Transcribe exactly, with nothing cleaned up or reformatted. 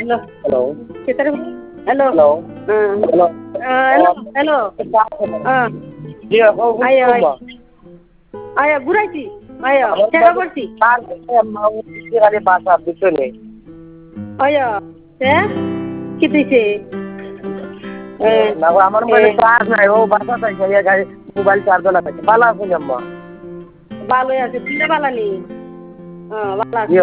Hello. Hello. Kita Hello. Hello. Uh, Hello. uh, hello. Hello. Uh, Dia kau ayo, ayo. rumah. Ayo, ঘুরাইছি ayo চেষ্টা করছি Par mau kira bahasa itu nih. ayo ya কি দিছে না আমার মোবাইলে charge নাই ও বাসা তাই সেই গাড়ি মোবাইল চার্জ লাগাইছে ভালো আছে আম্মা ভালোই আছে তুই ভালো নি হ্যাঁ ভালো আছে